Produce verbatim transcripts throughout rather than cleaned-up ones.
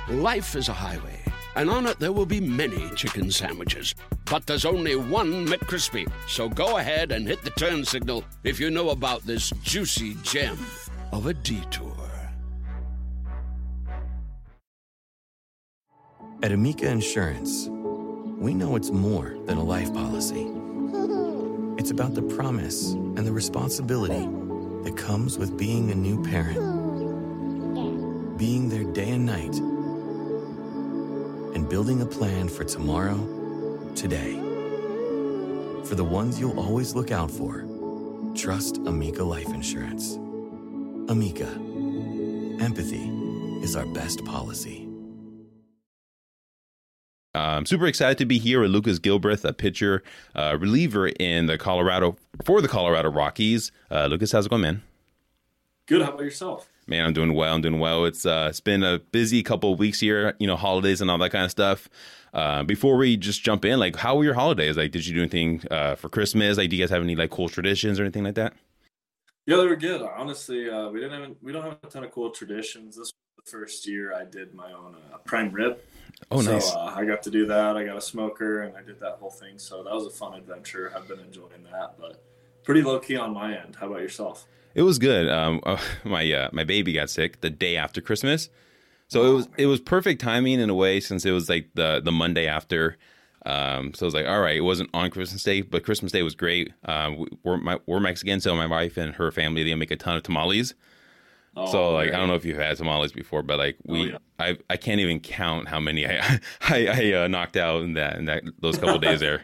Life is a highway, and on it there will be many chicken sandwiches. But there's only one McCrispy. So go ahead and hit the turn signal if you know about this juicy gem of a detour. At Amica Insurance, we know it's more than a life policy. It's about the promise and the responsibility that comes with being a new parent. Being there day and night. And building a plan for tomorrow, today. For the ones you'll always look out for, trust Amica Life Insurance. Amica. Empathy is our best policy. I'm super excited to be here with Lucas Gilbreth, a pitcher, uh, reliever in the Colorado for the Colorado Rockies. Uh, Lucas, how's it going, man? Good. How about yourself? Man, I'm doing well. I'm doing well. It's uh, it's been a busy couple of weeks here, you know, holidays and all that kind of stuff. Uh, before we just jump in, like, how were your holidays? Like, did you do anything uh, for Christmas? Like, do you guys have any like cool traditions or anything like that? Yeah, they were good. Honestly, uh, we didn't have we don't have a ton of cool traditions. This was the first year I did my own uh, prime rib. Oh, nice. So uh, I got to do that. I got a smoker, and I did that whole thing. So that was a fun adventure. I've been enjoying that, but pretty low-key on my end. How about yourself? It was good. Um, uh, my uh, my baby got sick the day after Christmas. So oh, it was man. it was perfect timing in a way, since it was like the, the Monday after. Um, so I was like, all right, it wasn't on Christmas Day, but Christmas Day was great. Um, we're, my, we're Mexican, so my wife and her family, they make a ton of tamales. Oh, so like, right. I don't know if you've had tamales before, but like we, oh, yeah. I I can't even count how many I I, I uh, knocked out in that in that those couple days there.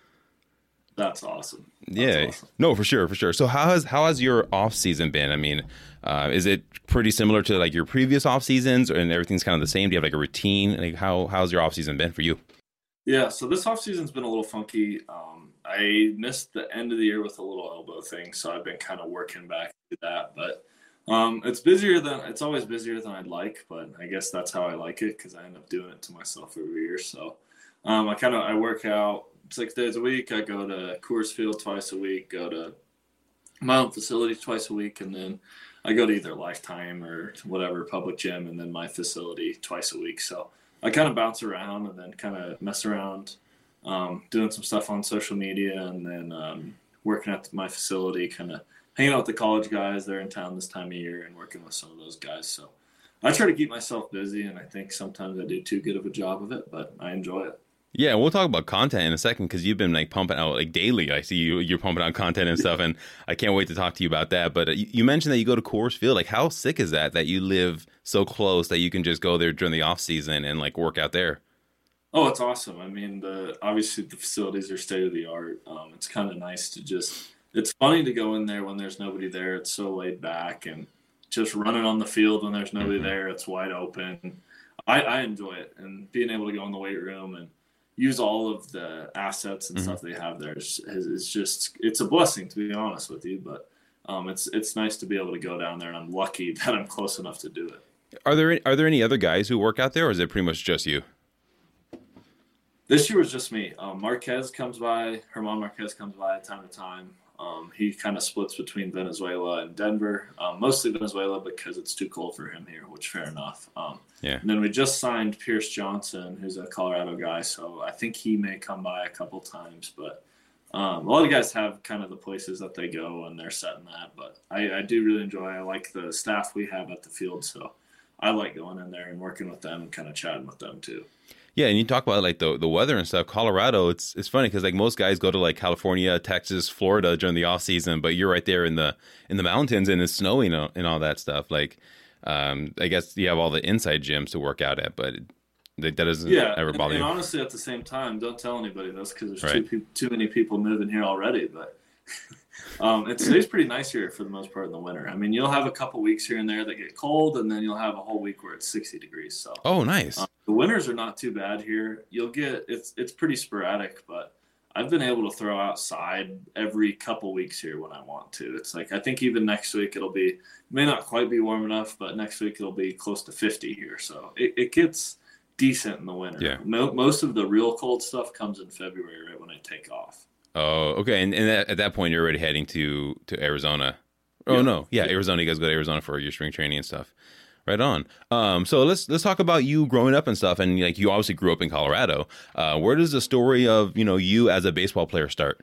That's awesome. That's yeah, awesome. No, for sure, for sure. So how has how has your off season been? I mean, uh, is it pretty similar to like your previous off seasons, and everything's kind of the same? Do you have like a routine? Like how how's your off season been for you? Yeah, so this off season's been a little funky. Um, I missed the end of the year with a little elbow thing, so I've been kind of working back to that, but. Um, it's busier than it's always busier than I'd like, but I guess that's how I like it because I end up doing it to myself every year. So um, I kind of I work out six days a week. I go to Coors Field twice a week, go to my own facility twice a week, and then I go to either Lifetime or whatever public gym, and then my facility twice a week. So I kind of bounce around and then kind of mess around, um, doing some stuff on social media, and then um, working at my facility, kind of hanging out with the college guys. They're in town this time of year and working with some of those guys. So I try to keep myself busy, and I think sometimes I do too good of a job of it, but I enjoy it. Yeah, we'll talk about content in a second because you've been like pumping out like daily. I see you, you're pumping out content and stuff, and I can't wait to talk to you about that. But uh, you, you mentioned that you go to Coors Field. Like, how sick is that, that you live so close that you can just go there during the off season and like work out there? Oh, it's awesome. I mean, the obviously the facilities are state of the art. Um, it's kind of nice to just – it's funny to go in there when there's nobody there. It's so laid back, and just running on the field when there's nobody mm-hmm. there, it's wide open. I, I enjoy it, and being able to go in the weight room and use all of the assets and mm-hmm. stuff they have there is, is just – it's a blessing, to be honest with you. But um, it's it's nice to be able to go down there, and I'm lucky that I'm close enough to do it. Are there are there any other guys who work out there, or is it pretty much just you? This year was just me. Um, Marquez comes by. Herman Marquez comes by time to time. Um, he kind of splits between Venezuela and Denver, um, mostly Venezuela because it's too cold for him here, which fair enough. Um, yeah. And then we just signed Pierce Johnson, who's a Colorado guy, so I think he may come by a couple times. But um, a lot of guys have kind of the places that they go, and they're set in that. But I, I do really enjoy it. I like the staff we have at the field, so I like going in there and working with them and kind of chatting with them too. Yeah, and you talk about like the the weather and stuff. Colorado, it's it's funny because like most guys go to like California, Texas, Florida during the off season, but you're right there in the in the mountains and it's snowing and all that stuff. Like, um, I guess you have all the inside gyms to work out at, but it, that doesn't yeah, ever bother and, you. And honestly, at the same time, don't tell anybody this because there's right. too too many people moving here already. But um, it stays pretty nice here for the most part in the winter. I mean, you'll have a couple weeks here and there that get cold, and then you'll have a whole week where it's sixty degrees. So oh, nice. Um, the winters are not too bad here. You'll get it's it's pretty sporadic, but I've been able to throw outside every couple weeks here when I want to. It's like I think even next week it'll be may not quite be warm enough, but next week it'll be close to fifty here. So it, it gets decent in the winter. Yeah. Mo- most of the real cold stuff comes in February, right when I take off. Oh, okay. And, and at that point, you're already heading to, to Arizona. Oh, yeah. no. Yeah, yeah, Arizona. You guys go to Arizona for your spring training and stuff. Right on. Um, so let's let's talk about you growing up and stuff. And like you obviously grew up in Colorado. Uh, where does the story of you know you as a baseball player start?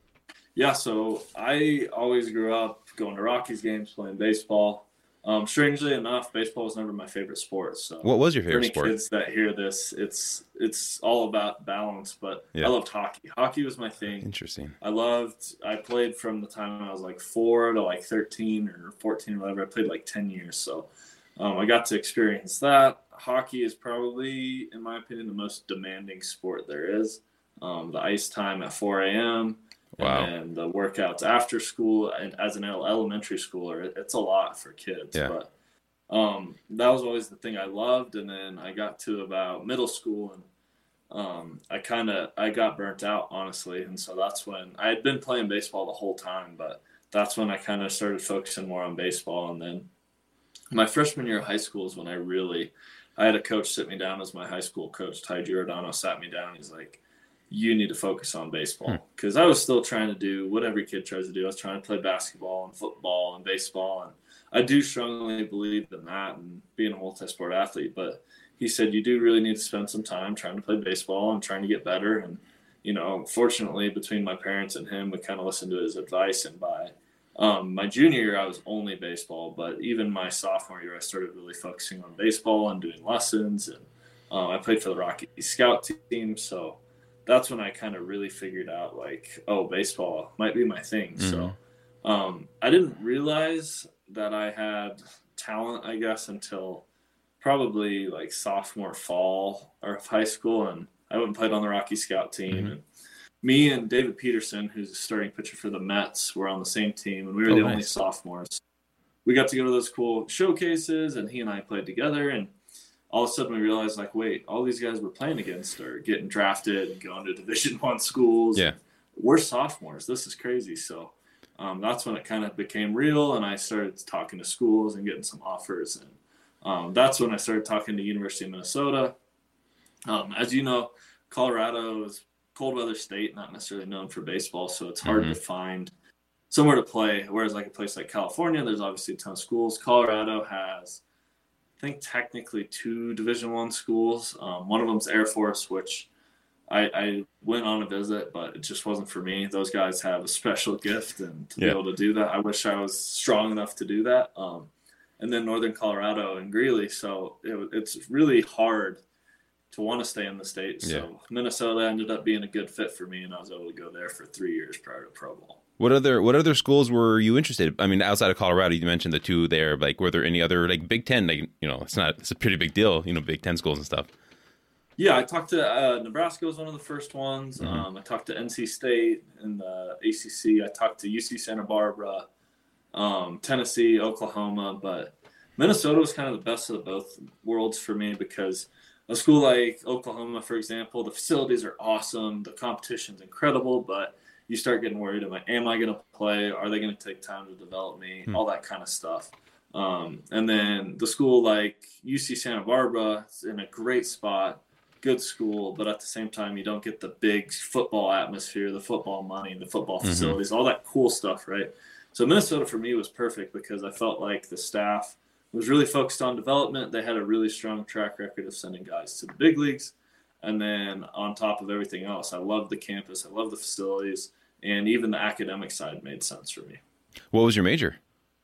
Yeah, so I always grew up going to Rockies games, playing baseball. Um, strangely enough, baseball was never my favorite sport. So what was your for favorite any sport? kids that hear this, it's it's all about balance. But Yeah. I loved hockey. Hockey was my thing. Interesting. I loved. I played from the time I was like four to like thirteen or fourteen or whatever. I played like ten years. So um, I got to experience that. Hockey is probably, in my opinion, the most demanding sport there is. Um, the ice time at four a.m. Wow. And the workouts after school, and as an elementary schooler, it, it's a lot for kids. Yeah. But um, that was always the thing I loved. And then I got to about middle school, and um, I kind of I got burnt out, honestly. And so that's when I had been playing baseball the whole time, but that's when I kind of started focusing more on baseball. And then my freshman year of high school is when I really I had a coach sit me down as my high school coach. Ty Giordano sat me down. He's like, you need to focus on baseball, because I was still trying to do what every kid tries to do. I was trying to play basketball and football and baseball. And I do strongly believe in that and being a multi-sport athlete. But he said, you do really need to spend some time trying to play baseball and trying to get better. And, you know, fortunately between my parents and him, we kind of listened to his advice. And by um, my junior year, I was only baseball. But even my sophomore year, I started really focusing on baseball and doing lessons. And uh, I played for the Rocky Scout team. So that's when I kind of really figured out, like, oh, baseball might be my thing. Mm-hmm. So um, I didn't realize that I had talent, I guess, until probably like sophomore fall of high school. And I went and played on the Rocky Scout team. Mm-hmm. And me and David Peterson, who's a starting pitcher for the Mets, were on the same team. And we were oh, the nice. only sophomores. We got to go to those cool showcases, and he and I played together. And all of a sudden we realized, like, wait, all these guys we're playing against are getting drafted and going to Division One schools. Yeah. We're sophomores. This is crazy. So um, that's when it kind of became real, and I started talking to schools and getting some offers. And um, that's when I started talking to University of Minnesota. Um, as you know, Colorado is a cold weather state, not necessarily known for baseball, so it's hard mm-hmm. to find somewhere to play. Whereas like a place like California, there's obviously a ton of schools. Colorado has, I think, technically two Division One schools. Um, one of them's Air Force, which I, I went on a visit, but it just wasn't for me. Those guys have a special gift, and to yeah. be able to do that, I wish I was strong enough to do that. Um, and then Northern Colorado and Greeley. So it, it's really hard to want to stay in the state. So yeah. Minnesota ended up being a good fit for me, and I was able to go there for three years prior to Pro Bowl. What other what other schools were you interested in? I mean, outside of Colorado, you mentioned the two there. Like, were there any other, like, Big Ten? Like, you know, it's not it's a pretty big deal, you know, Big Ten schools and stuff. Yeah, I talked to uh, Nebraska was one of the first ones. Mm-hmm. Um, I talked to N C State in the A C C. I talked to U C Santa Barbara, um, Tennessee, Oklahoma. But Minnesota was kind of the best of both worlds for me, because a school like Oklahoma, for example, the facilities are awesome. The competition's incredible, but you start getting worried. Am I, am I going to play? Are they going to take time to develop me? Hmm. All that kind of stuff. Um, and then the school like U C Santa Barbara is in a great spot, good school, but at the same time, you don't get the big football atmosphere, the football money, the football mm-hmm. facilities, all that cool stuff, right? So Minnesota for me was perfect, because I felt like the staff was really focused on development. They had a really strong track record of sending guys to the big leagues. And then on top of everything else, I loved the campus. I loved the facilities. And even the academic side made sense for me. What was your major?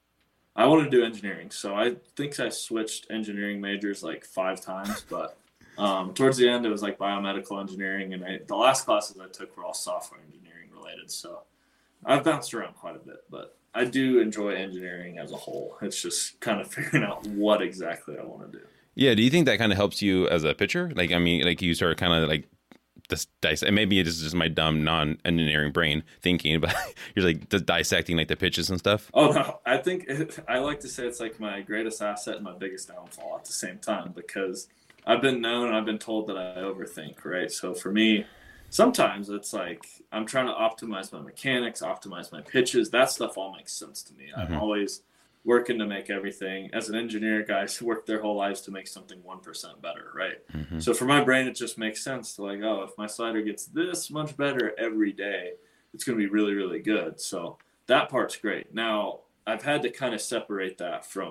I wanted to do engineering. So I think I switched engineering majors like five times. But um, towards the end, it was like biomedical engineering. And I, the last classes I took were all software engineering related. So I've bounced around quite a bit. But I do enjoy engineering as a whole. It's just kind of figuring out what exactly I want to do. Yeah. Do you think that kind of helps you as a pitcher? Like, I mean, like you start kind of like, this dice, and maybe it is just my dumb non-engineering brain thinking, but you're like just dissecting like the pitches and stuff. Oh no, I think it, I like to say it's like my greatest asset and my biggest downfall at the same time, because I've been known and I've been told that I overthink, right? So for me, sometimes it's like I'm trying to optimize my mechanics, optimize my pitches. That stuff all makes sense to me. Mm-hmm. I'm always working to make everything, as an engineer, guys work their whole lives to make something one percent better, right? Mm-hmm. So for my brain, it just makes sense to like, oh, if my slider gets this much better every day, it's going to be really, really good. So that part's great. Now, I've had to kind of separate that from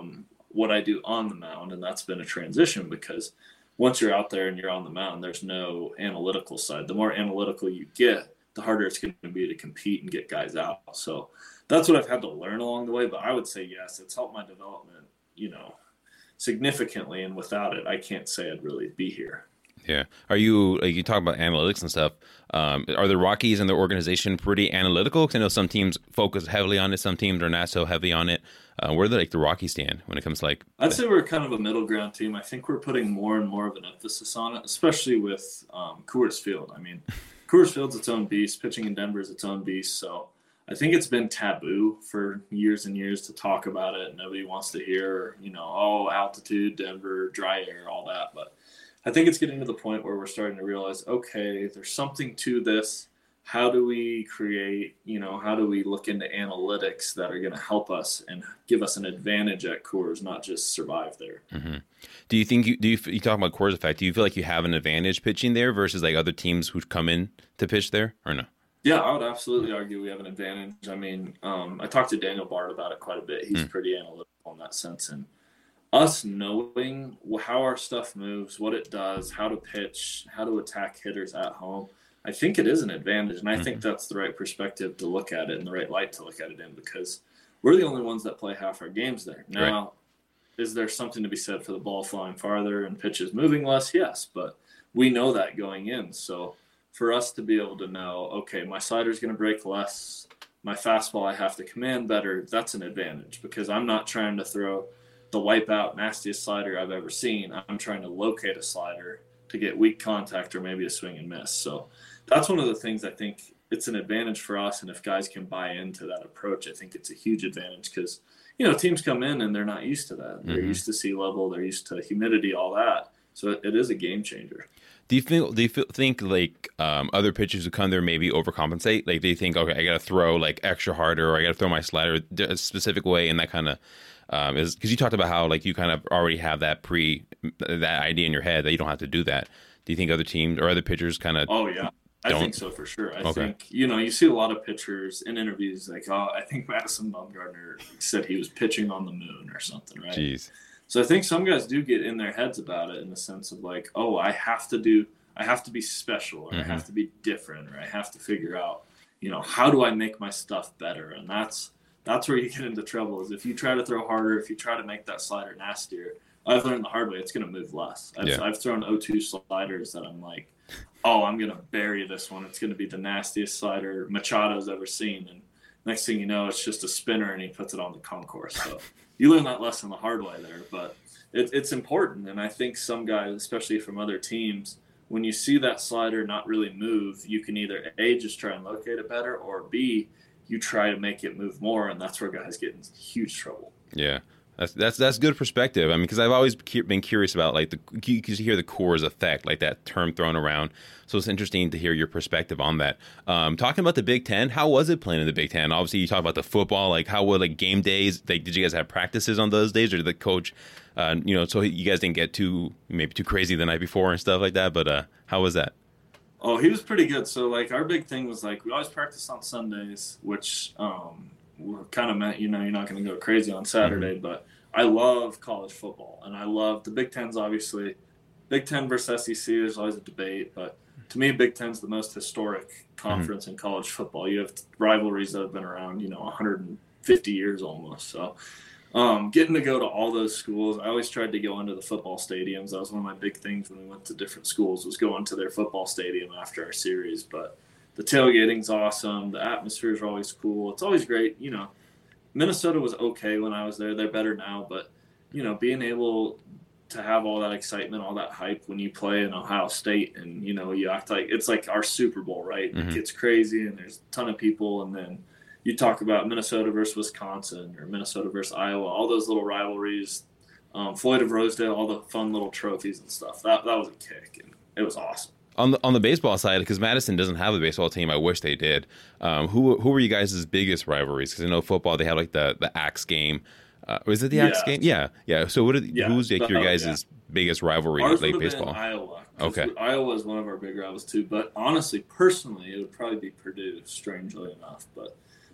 what I do on the mound. And that's been a transition because once you're out there and you're on the mound, there's no analytical side. The more analytical you get, the harder it's going to be to compete and get guys out. So that's what I've had to learn along the way. But I would say, yes, it's helped my development, you know, significantly. And without it, I can't say I'd really be here. Yeah. Are you, like you talk about analytics and stuff. Um, are the Rockies and their organization pretty analytical? Because I know some teams focus heavily on it. Some teams are not so heavy on it. Uh, where do like the Rockies stand when it comes to like? I'd say we're kind of a middle ground team. I think we're putting more and more of an emphasis on it, especially with um, Coors Field. I mean, Coors Field's its own beast. Pitching in Denver is its own beast. So I think it's been taboo for years and years to talk about it. Nobody wants to hear, you know, oh, altitude, Denver, dry air, all that. But I think it's getting to the point where we're starting to realize, okay, there's something to this. How do we create, you know, how do we look into analytics that are going to help us and give us an advantage at Coors, not just survive there? Mm-hmm. Do you think you, do you, you talk about Coors effect, do you feel like you have an advantage pitching there versus like other teams who come in to pitch there or no? Yeah, I would absolutely argue we have an advantage. I mean, um, I talked to Daniel Bard about it quite a bit. He's mm. pretty analytical in that sense. And us knowing how our stuff moves, what it does, how to pitch, how to attack hitters at home, I think it is an advantage. And I mm-hmm. think that's the right perspective to look at it and the right light to look at it in, because we're the only ones that play half our games there. Now, right. Is there something to be said for the ball flying farther and pitches moving less? Yes, but we know that going in. So for us to be able to know, okay, my slider's going to break less, my fastball I have to command better, that's an advantage, because I'm not trying to throw the wipeout nastiest slider I've ever seen. I'm trying to locate a slider to get weak contact or maybe a swing and miss. So that's one of the things I think it's an advantage for us. And if guys can buy into that approach, I think it's a huge advantage, because, you know, teams come in and they're not used to that. They're mm-hmm. used to sea level. They're used to humidity, all that. So it, it is a game changer. Do you feel, do you feel, think like um, other pitchers who come there maybe overcompensate? Like they think, okay, I got to throw like extra harder, or I got to throw my slider a specific way, and that kind of um, is because you talked about how like you kind of already have that pre that idea in your head that you don't have to do that. Do you think other teams or other pitchers kind of? Oh yeah, I don't? think so for sure. I okay. think, you know, you see a lot of pitchers in interviews like, oh, I think Madison Bumgarner said he was pitching on the moon or something, right? Jeez. So I think some guys do get in their heads about it in the sense of like, oh, I have to do, I have to be special, or mm-hmm. I have to be different, or I have to figure out, you know, how do I make my stuff better? And that's that's where you get into trouble, is if you try to throw harder, if you try to make that slider nastier, I've learned the hard way, it's going to move less. I've, yeah. I've thrown oh two sliders that I'm like, oh, I'm going to bury this one. It's going to be the nastiest slider Machado's ever seen. And next thing you know, it's just a spinner and he puts it on the concourse. So you learn that lesson the hard way there, but it, it's important. And I think some guys, especially from other teams, when you see that slider not really move, you can either A, just try and locate it better, or B, you try to make it move more, and that's where guys get in huge trouble. Yeah. That's that's that's good perspective. I mean, because I've always been curious about like the you hear the Coors effect, like that term thrown around. So it's interesting to hear your perspective on that. Um, talking about the Big Ten, how was it playing in the Big Ten? Obviously, you talk about the football. Like, how were like game days? Like, did you guys have practices on those days, or did the coach, uh, you know, so you guys didn't get too maybe too crazy the night before and stuff like that? But uh, how was that? Oh, he was pretty good. So like our big thing was like we always practice on Sundays, which um, we're kind of meant, you know, you're not going to go crazy on Saturday, mm-hmm. but I love college football, and I love the Big Ten's obviously. Big Ten versus S E C, there's always a debate, but to me, Big Ten's the most historic conference mm-hmm. in college football. You have rivalries that have been around, you know, one hundred fifty years almost. So um, getting to go to all those schools, I always tried to go into the football stadiums. That was one of my big things when we went to different schools, was going to their football stadium after our series. But the tailgating's awesome. The atmospheres are always cool. It's always great, you know. Minnesota was okay when I was there. They're better now, but, you know, being able to have all that excitement, all that hype when you play in Ohio State and, you know, you act like it's like our Super Bowl, right? Mm-hmm. It gets crazy and there's a ton of people. And then you talk about Minnesota versus Wisconsin or Minnesota versus Iowa, all those little rivalries, um, Floyd of Rosedale, all the fun little trophies and stuff. That that was a kick, and it was awesome. On the on the baseball side, because Madison doesn't have a baseball team, I wish they did. Um, who who were you guys' biggest rivalries? Because I know football, they have like the the Axe game. Uh, was it the Axe yeah. game? Yeah, yeah. So what? Are, yeah. Who's like your oh, guys' yeah. biggest rivalry? Ours like would have baseball. been Iowa. Okay. Iowa is one of our big rivals too. But honestly, personally, it would probably be Purdue. Strangely enough, but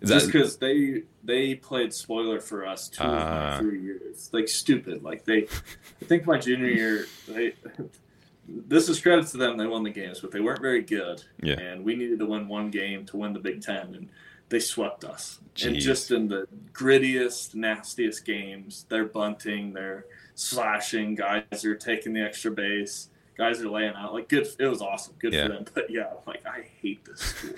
Is Just that because they they played spoiler for us two of Uh. my three years, like stupid. Like they, I think my junior year, they. This is credit to them. They won the games, but they weren't very good. Yeah. And we needed to win one game to win the Big Ten, and they swept us. And Jeez. just in the grittiest, nastiest games, they're bunting, they're slashing, guys are taking the extra base, guys are laying out. Like, good. It was awesome. Good Yeah. for them. But yeah, I'm like, I hate this school.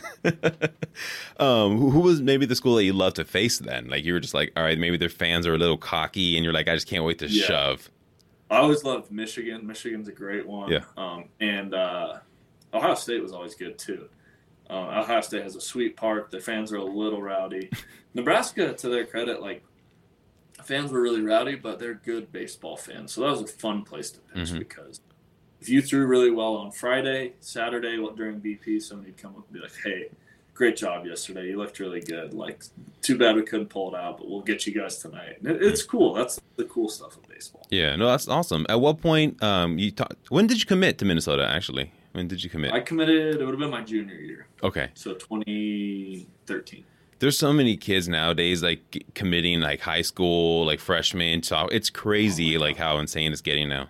um, who, who was maybe the school that you loved to face then? Like you were just like, all right, maybe their fans are a little cocky, and you're like, I just can't wait to Yeah. shove. I always loved Michigan. Michigan's a great one. Yeah. Um, and uh, Ohio State was always good too. Um, Ohio State has a sweet park. Their fans are a little rowdy. Nebraska, to their credit, like fans were really rowdy, but they're good baseball fans. So that was a fun place to pitch Mhm. because if you threw really well on Friday, Saturday during B P, somebody would come up and be like, "Hey, great job yesterday. You looked really good. Like, too bad we couldn't pull it out, but we'll get you guys tonight." And it, it's cool. That's the cool stuff of baseball. Yeah, no, that's awesome. At what point, um, you ta- when did you commit to Minnesota? Actually, when did you commit? I committed. It would have been my junior year. Okay. So twenty thirteen. There's so many kids nowadays like committing like high school, like freshmen. So it's crazy, Oh my like how insane it's getting now.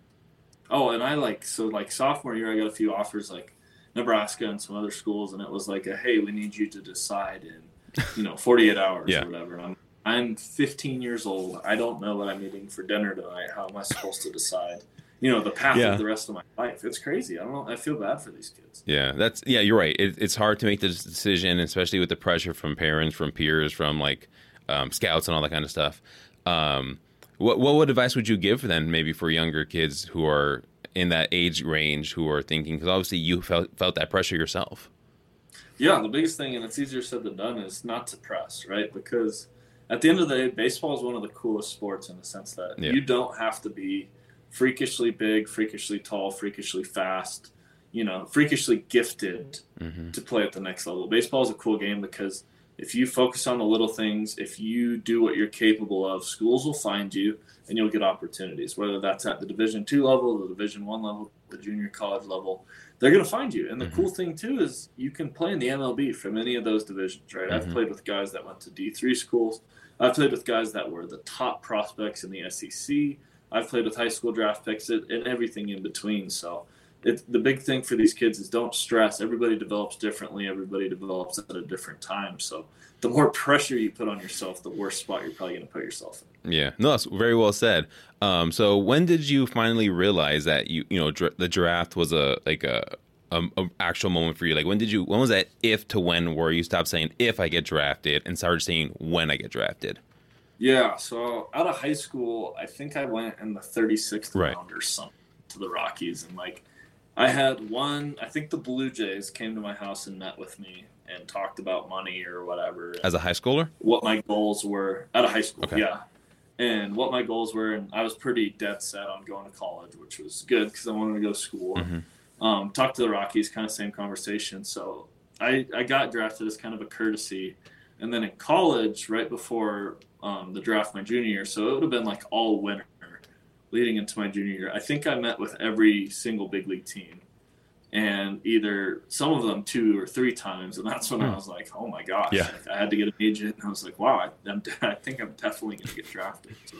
Oh, and I like, so like sophomore year, I got a few offers like Nebraska and some other schools. And it was like, a, hey, we need you to decide in, you know, forty-eight hours Yeah. or whatever. And I'm, I'm fifteen years old. I don't know what I'm eating for dinner tonight. How am I supposed to decide, you know, the path Yeah. of the rest of my life? It's crazy. I don't know. I feel bad for these kids. Yeah, that's yeah. You're right. It, it's hard to make this decision, especially with the pressure from parents, from peers, from like um, scouts and all that kind of stuff. Um, what what what advice would you give then, maybe for younger kids who are in that age range who are thinking? Because obviously you felt felt that pressure yourself. Yeah, the biggest thing, and it's easier said than done, is not to press, right? Because at the end of the day, baseball is one of the coolest sports in the sense that Yeah. you don't have to be freakishly big, freakishly tall, freakishly fast, you know, freakishly gifted Mm-hmm. to play at the next level. Baseball is a cool game because if you focus on the little things, if you do what you're capable of, schools will find you and you'll get opportunities, whether that's at the Division two level, the Division one level, the junior college level. They're going to find you. And the Mhm. cool thing, too, is you can play in the M L B from any of those divisions, right? I've Mhm. played with guys that went to D three schools. I've played with guys that were the top prospects in the S E C. I've played with high school draft picks and and everything in between. So it's, the big thing for these kids is don't stress. Everybody develops differently. Everybody develops at a different time. So the more pressure you put on yourself, the worse spot you're probably going to put yourself in. Yeah, no, that's very well said. Um, so when did you finally realize that you you know dra- the draft was a like a, a, a actual moment for you? Like when did you when was that if to when where you stopped saying if I get drafted and started saying when I get drafted? Yeah, so out of high school, I think I went in the thirty-sixth Right. round or something to the Rockies. And, like, I had one, I think the Blue Jays came to my house and met with me and talked about money or whatever. As a high schooler? What my goals were out of high school, Okay. yeah. And what my goals were, and I was pretty dead set on going to college, which was good because I wanted to go to school. Mhm. Um, talked to the Rockies, kind of same conversation. So I, I got drafted as kind of a courtesy. And then in college, right before um, the draft my junior year, so it would have been like all winter leading into my junior year. I think I met with every single big league team, and either some of them two or three times. And that's when I was like, oh my gosh, Yeah. like, I had to get an agent. And I was like, wow, I, I'm, I think I'm definitely going to get drafted. So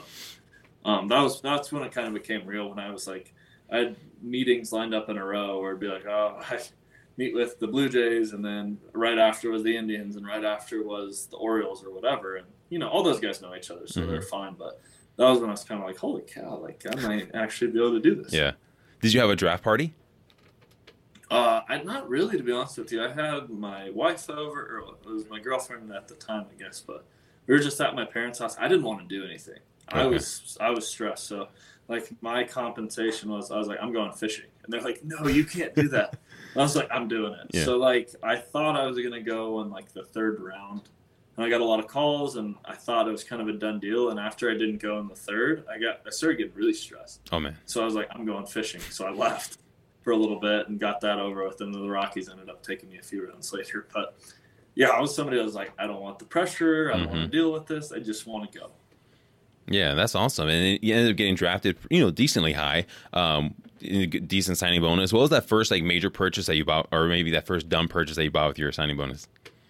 um, that was that's when it kind of became real. When I was like, I had meetings lined up in a row where it'd be like, oh, I meet with the Blue Jays, and then right after was the Indians, and right after was the Orioles or whatever. And, you know, all those guys know each other, so Mhm. they're fine. But that was when I was kind of like, holy cow, like I might actually be able to do this. Yeah. Did you have a draft party? Uh, I not really, to be honest with you. I had my wife over, or it was my girlfriend at the time, I guess. But we were just at my parents' house. I didn't want to do anything. I Okay. was I was stressed. So, like, my compensation was I was like, I'm going fishing, and they're like, no, you can't do that. And I was like, I'm doing it. Yeah. So, like, I thought I was gonna go in like the third round, and I got a lot of calls, and I thought it was kind of a done deal. And after I didn't go in the third, I got I started getting really stressed. Oh man. So I was like, I'm going fishing. So I left for a little bit and got that over with. And then the Rockies ended up taking me a few rounds later. But yeah, I was somebody that was like, I don't want the pressure. I don't want Mhm. to deal with this. I just want to go. Yeah, that's awesome. And you ended up getting drafted, you know, decently high, um, in a good- decent signing bonus. What was that first like major purchase that you bought, or maybe that first dumb purchase that you bought with your signing bonus?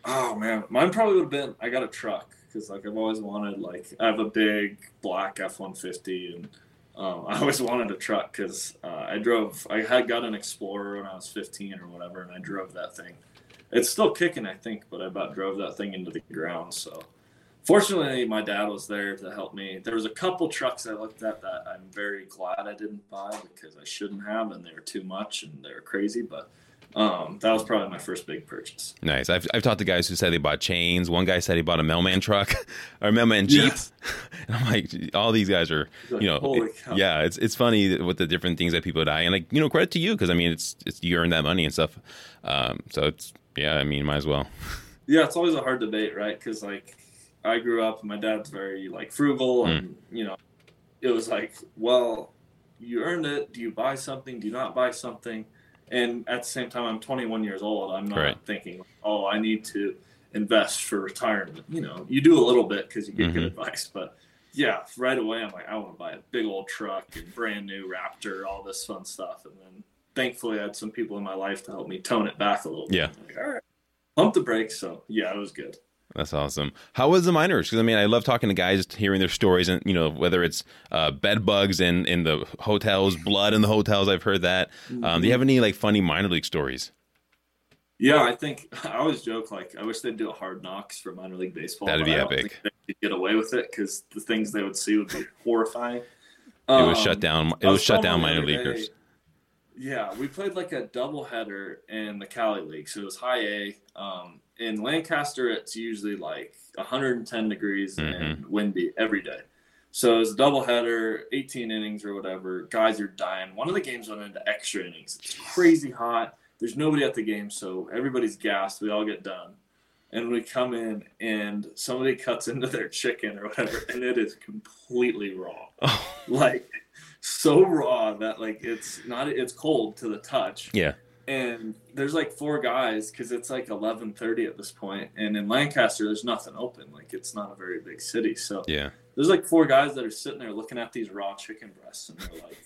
Oh man, mine probably would have been. I got a truck because like I've always wanted. Like I have a big black F one fifty, and um, I always wanted a truck because uh, I drove. I had got an Explorer when I was fifteen or whatever, and I drove that thing. It's still kicking, I think, but I about drove that thing into the ground. So fortunately, my dad was there to help me. There was a couple trucks I looked at that I'm very glad I didn't buy because I shouldn't have, and they were too much and they were crazy, but. Um, that was probably my first big purchase. Nice. I've I've talked to guys who said they bought chains. One guy said he bought a mailman truck or a mailman Jeep. Yes. And I'm like, all these guys are, like, you know, it, yeah. It's it's funny with the different things that people die, and like you know, credit to you because I mean, it's it's you earn that money and stuff. Um, so it's yeah, I mean, might as well. Yeah, it's always a hard debate, right? Because like I grew up, and my dad's very like frugal, and mm. you know, it was like, well, you earned it. Do you buy something? Do you not buy something? And at the same time, I'm twenty-one years old. I'm not right. thinking, oh, I need to invest for retirement. You know, you do a little bit because you get mm-hmm. good advice. But, yeah, right away, I'm like, I want to buy a big old truck and brand new Raptor, all this fun stuff. And then, thankfully, I had some people in my life to help me tone it back a little bit. Yeah. I'm like, all right, pump the brakes. So, yeah, it was good. That's awesome. How was the minors? Because I mean, I love talking to guys, hearing their stories, and you know, whether it's uh, bed bugs in, in the hotels, blood in the hotels. I've heard that. Um, mm-hmm. Do you have any like funny minor league stories? Yeah, I think I always joke like I wish they'd do a Hard Knocks for minor league baseball. That'd be I epic. Don't think they could get away with it because the things they would see would be horrifying. It um, was shut down. It was, was shut down minor leaguers. Day, yeah, we played like a doubleheader in the Cali League, so it was high A. Um, in Lancaster, it's usually like one hundred ten degrees mm-hmm. and windy every day. So it was a doubleheader, eighteen innings or whatever. Guys are dying. One of the games went into extra innings. It's crazy hot. There's nobody at the game, so everybody's gassed. We all get done. And we come in, and somebody cuts into their chicken or whatever, and it is completely raw. Oh. Like, so raw that, like, it's not, it's cold to the touch. Yeah. And there's like four guys because it's like eleven thirty at this point. And in Lancaster, there's nothing open. Like, it's not a very big city. So yeah, there's like four guys that are sitting there looking at these raw chicken breasts. And they're like,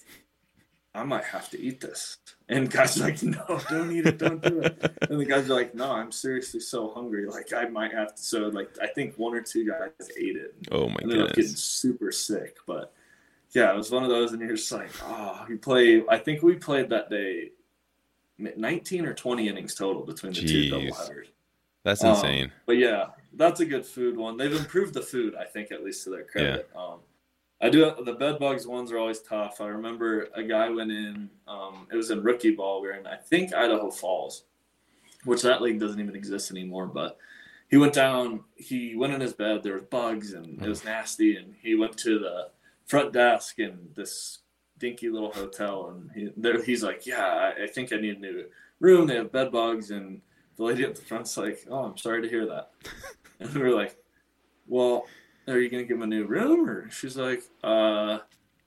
I might have to eat this. And guys are like, no, don't eat it. Don't do it. And the guys are like, no, I'm seriously so hungry. Like, I might have to. So, like, I think one or two guys ate it. Oh, my and goodness. Getting super sick. But, yeah, it was one of those. And you're just like, oh, you play. I think we played that day nineteen or twenty innings total between the Jeez. two doubleheaders. That's insane. Um, but yeah, that's a good food one. They've improved the food, I think, at least to their credit. Yeah. Um, I do the bed bugs ones are always tough. I remember a guy went in. Um, it was in rookie ball. We were in, I think, Idaho Falls, which that league doesn't even exist anymore. But he went down. He went in his bed. There was bugs and it was nasty. And he went to the front desk in this dinky little hotel, and he, there, he's like, yeah, I, I think I need a new room. They have bed bugs. And the lady at the front's like, oh, I'm sorry to hear that. And we were like, well, are you going to give him a new room? Or she's like, uh,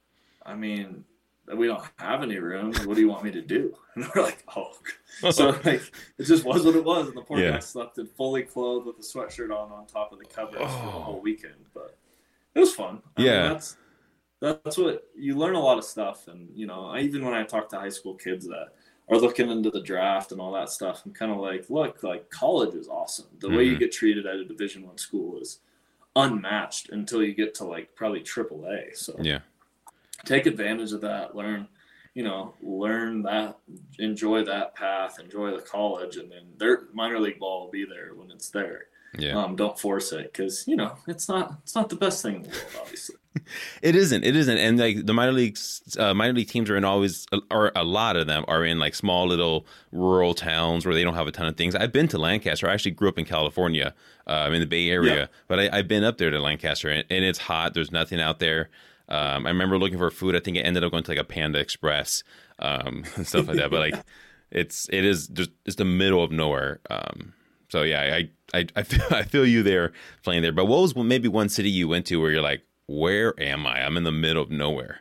I mean, we don't have any rooms. What do you want me to do? And we're like, oh. So like, it just was what it was. And the poor yeah. guy slept in fully clothed with a sweatshirt on on top of the covers oh. for the whole weekend. But it was fun. I yeah. mean, that's, that's what you learn a lot of stuff. And, you know, I, even when I talk to high school kids that are looking into the draft and all that stuff, I'm kind of like, look, like college is awesome. The mm-hmm. way you get treated at a Division One school is unmatched until you get to like probably triple A. So yeah, take advantage of that, learn, you know, learn that, enjoy that path, enjoy the college, and then their minor league ball will be there when it's there. Yeah. Um, don't force it because, you know, it's not it's not the best thing in the world, obviously. It isn't. It isn't. And like the minor leagues, uh, minor league teams are in always, or a lot of them are in like small little rural towns where they don't have a ton of things. I've been to Lancaster. I actually grew up in California, um, in the Bay Area, yeah. but I, I've been up there to Lancaster, and, and it's hot. There's nothing out there. Um, I remember looking for food. I think it ended up going to like a Panda Express, um, and stuff like that. But like, it's it is just it's the middle of nowhere. Um, so yeah, I I I feel, I feel you there playing there. But what was maybe one city you went to where you're like, where am I? I'm in the middle of nowhere.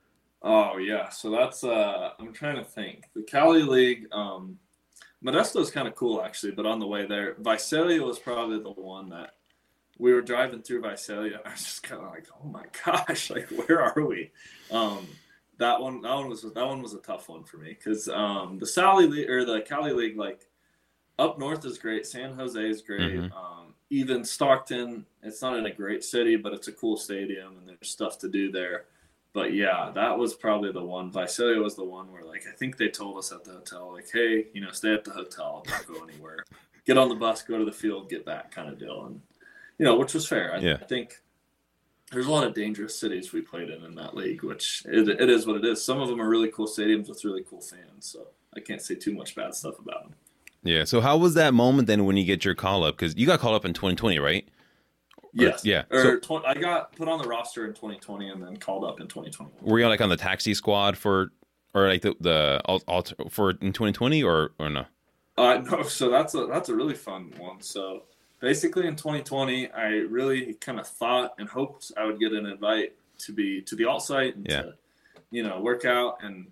Oh yeah, so that's uh, I'm trying to think. The Cali League, um, Modesto's kind of cool actually, but on the way there, Visalia was probably the one that we were driving through Visalia. And I was just kind of like, oh my gosh, like where are we? Um, that one, that one was that one was a tough one for me because um, the Sally League or the Cali League, like up north is great. San Jose is great. Mhm. Um, even Stockton, it's not in a great city, but it's a cool stadium and there's stuff to do there. But yeah, that was probably the one. Visalia was the one where, like, I think they told us at the hotel, like, hey, you know, stay at the hotel, don't go anywhere. Get on the bus, go to the field, get back, kind of deal. And, you know, which was fair. I, Yeah. I think there's a lot of dangerous cities we played in in that league, which it, it is what it is. Some of them are really cool stadiums with really cool fans, so I can't say too much bad stuff about them. Yeah. So how was that moment then when you get your call up? Because you got called up in twenty twenty, right? Or, Yes. Yeah. Or So tw- I got put on the roster in twenty twenty and then called up in twenty twenty-one. were you like on the taxi squad for, or like the the alt, alt, for in twenty twenty or or no? Uh, no, so that's a that's a really fun one. So basically, in twenty twenty, I really kind of thought and hoped I would get an invite to be to the alt site and Yeah. to, you know, work out, and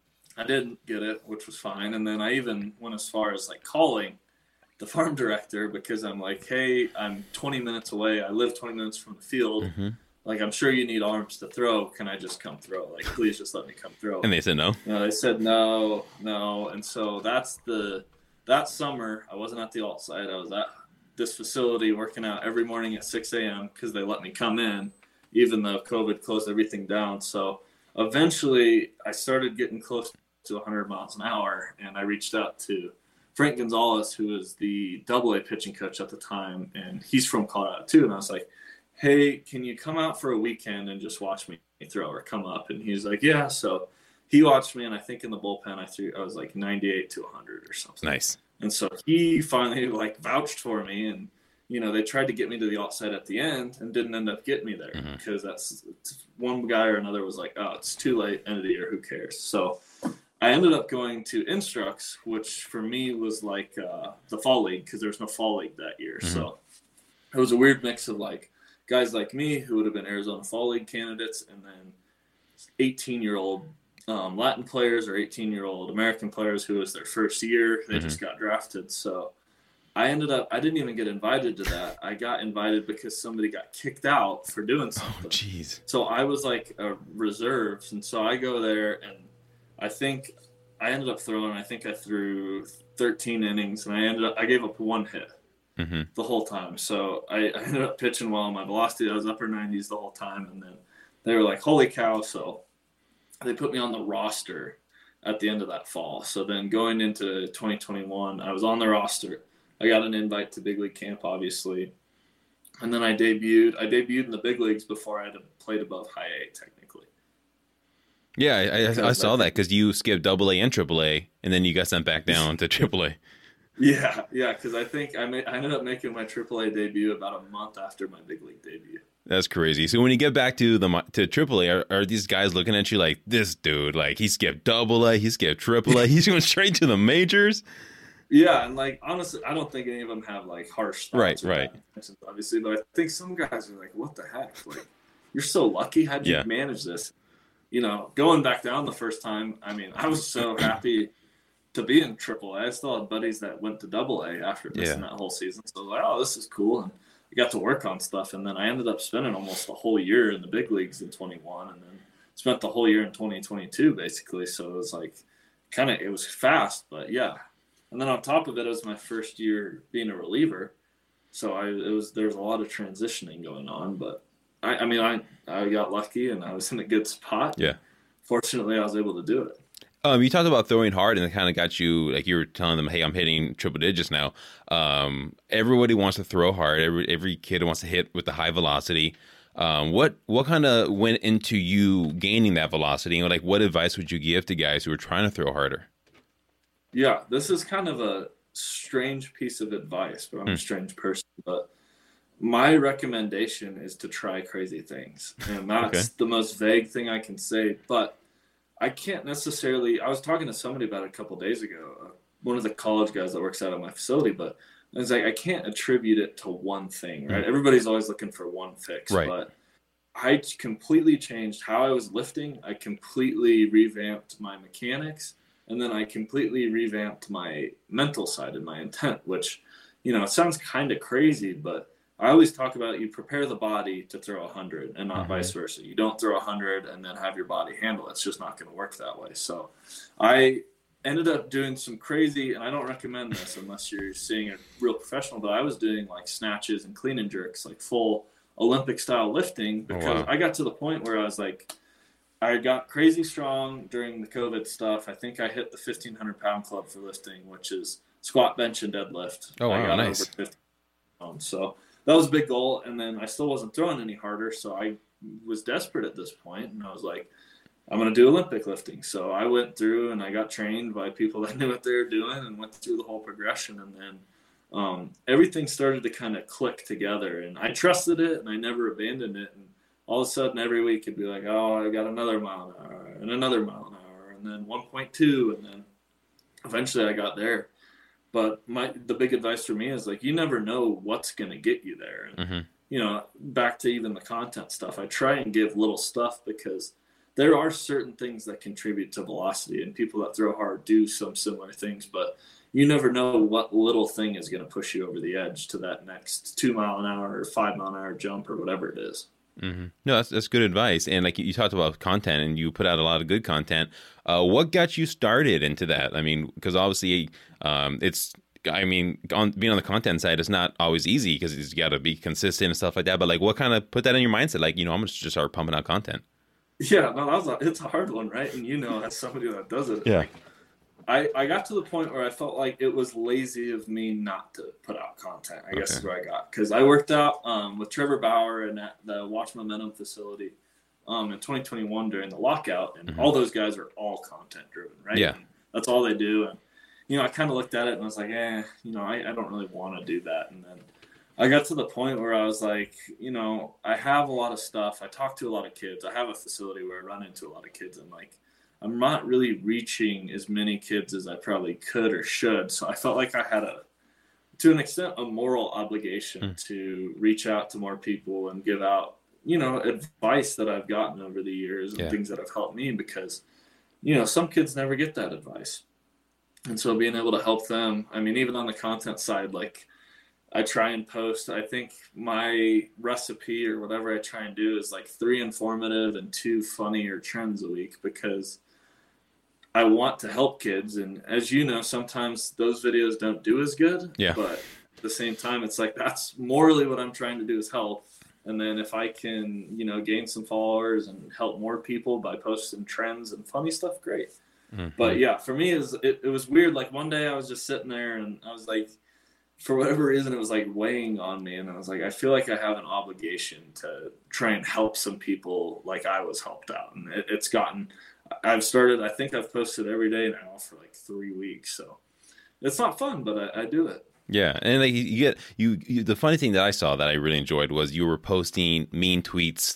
I didn't get it, which was fine. And then I even went as far as like calling the farm director because I'm like, hey, I'm twenty minutes away. I live twenty minutes from the field. Mhm. Like, I'm sure you need arms to throw. Can I just come throw? Like, please just let me come throw. And they said no. You know, they said no, no. And so that's the, that summer, I wasn't at the alt site. I was at this facility working out every morning at six a.m. because they let me come in, even though COVID closed everything down. So eventually I started getting close to one hundred miles an hour, and I reached out to Frank Gonzalez, who was the double A pitching coach at the time, and he's from Colorado too. And I was like, hey, can you come out for a weekend and just watch me throw or come up? And he's like, yeah. So he watched me, and I think in the bullpen I threw, I was like ninety-eight to one hundred or something. Nice. And so he finally like vouched for me, and you know they tried to get me to the alt site at the end and didn't end up getting me there Mhm. because that's one guy or another was like, oh, it's too late, end of the year, who cares? So I ended up going to Instructs, which for me was like uh, the fall league because there was no fall league that year. Mhm. So it was a weird mix of like guys like me who would have been Arizona fall league candidates, and then eighteen year old um, Latin players or eighteen year old American players who was their first year. They Mhm. just got drafted. So I ended up, I didn't even get invited to that. I got invited because somebody got kicked out for doing Oh, something. jeez. So I was like a reserves, and so I go there, and I think I ended up throwing. I think I threw thirteen innings, and I ended up I gave up one hit hmm the whole time. So I, I ended up pitching well. My velocity, I was upper nineties the whole time, and then they were like, "Holy cow!" So they put me on the roster at the end of that fall. So then going into twenty twenty-one, I was on the roster. I got an invite to big league camp, obviously. And then I debuted. I debuted in the big leagues before I had played above high A, technically. Yeah, I, I, I Because saw I that think- because you skipped double A and triple A, and then you got sent back down to triple A. Yeah, yeah, because I think I, made, I ended up making my triple A debut about a month after my big league debut. That's crazy. So when you get back to the mi- to triple A, are, are these guys looking at you like, this dude, like he skipped double A, he skipped triple A, he's going straight to the majors? Yeah, and like honestly, I don't think any of them have like harsh thoughts Right, or right. bad intentions, obviously, but I think some guys are like, "What the heck? Like, you're so lucky. How'd you Yeah. manage this?" You know, going back down the first time. I mean, I was so happy to be in triple A. I still had buddies that went to double A after missing Yeah. that whole season. So I was like, "Oh, this is cool," and I got to work on stuff. And then I ended up spending almost the whole year in the big leagues in twenty-one, and then spent the whole year in twenty twenty-two basically. So it was like kind of it was fast, but yeah. And then on top of it, it was my first year being a reliever, so I it was there was a lot of transitioning going on. But I, I mean, I I got lucky and I was in a good spot. Yeah. Fortunately, I was able to do it. Um, you talked about throwing hard, and it kind of got you, like you were telling them, hey, I'm hitting triple digits now. Um, everybody wants to throw hard. Every every kid wants to hit with the high velocity. Um, what what kind of went into you gaining that velocity? And like, what advice would you give to guys who are trying to throw harder? Yeah, this is kind of a strange piece of advice, but I'm Hmm. a strange person. But my recommendation is to try crazy things. And that's Okay. the most vague thing I can say. But I can't necessarily – I was talking to somebody about it a couple days ago, uh, one of the college guys that works out at my facility, but I was like, I can't attribute it to one thing, right? Mhm. Everybody's always looking for one fix. Right. But I completely changed how I was lifting. I completely revamped my mechanics. And then I completely revamped my mental side and my intent, which, you know, it sounds kind of crazy, but I always talk about you prepare the body to throw one hundred and not Mhm. vice versa. You don't throw one hundred and then have your body handle it. It's just not going to work that way. So I ended up doing some crazy, and I don't recommend this unless you're seeing a real professional, but I was doing like snatches and clean and jerks, like full Olympic style lifting, because oh, wow. I got to the point where I was like, I got crazy strong during the COVID stuff. I think I hit the fifteen hundred pound club for lifting, which is squat, bench, and deadlift. Oh, wow, I got nice. over fifty pounds. So that was a big goal. And then I still wasn't throwing any harder. So I was desperate at this point, and I was like, I'm going to do Olympic lifting. So I went through and I got trained by people that knew what they were doing and went through the whole progression. And then um, everything started to kind of click together, and I trusted it and I never abandoned it. And all of a sudden every week it'd be like, oh, I got another mile an hour and another mile an hour and then one point two. And then eventually I got there. But my, the big advice for me is like, you never know what's going to get you there. And, Mm-hmm. you know, back to even the content stuff, I try and give little stuff because there are certain things that contribute to velocity, and people that throw hard do some similar things, but you never know what little thing is going to push you over the edge to that next two mile an hour or five mile an hour jump or whatever it is. Mm-hmm. No, that's that's good advice. And like you talked about content, and you put out a lot of good content. Uh, what got you started into that? I mean, because obviously, um, it's. I mean, on being on the content side, it's not always easy because you got to be consistent and stuff like that. But like, what kind of put that in your mindset? Like, you know, I'm gonna just start pumping out content. Yeah, no, that was a, it's a hard one, right? And you know, as somebody that does it, Yeah. like, I, I got to the point where I felt like it was lazy of me not to put out content. I guess Okay. is where I got, because I worked out um, with Trevor Bauer and at the Watch Momentum facility um, in twenty twenty-one during the lockout, and Mhm. all those guys are all content driven, right? Yeah. And that's all they do, and you know, I kind of looked at it and I was like, eh, you know, I, I don't really want to do that. And then I got to the point where I was like, you know, I have a lot of stuff. I talk to a lot of kids. I have a facility where I run into a lot of kids, and like, I'm not really reaching as many kids as I probably could or should. So I felt like I had a, to an extent, a moral obligation Mm. to reach out to more people and give out, you know, advice that I've gotten over the years and Yeah. things that have helped me, because, you know, some kids never get that advice. And so being able to help them, I mean, even on the content side, like I try and post, I think my recipe or whatever I try and do is like three informative and two funny or trends a week, because I want to help kids. And as you know, sometimes those videos don't do as good, Yeah. but at the same time, it's like, that's morally what I'm trying to do is help. And then if I can, you know, gain some followers and help more people by posting trends and funny stuff, great. Mhm. But yeah, for me, it was, it, it was weird. Like one day I was just sitting there and I was like, for whatever reason, it was like weighing on me. And I was like, I feel like I have an obligation to try and help some people like I was helped out. And it, it's gotten, I've started, I think I've posted every day now for like three weeks. So it's not fun, but I, I do it. Yeah, and like you you get you, you. The funny thing that I saw that I really enjoyed was you were posting mean tweets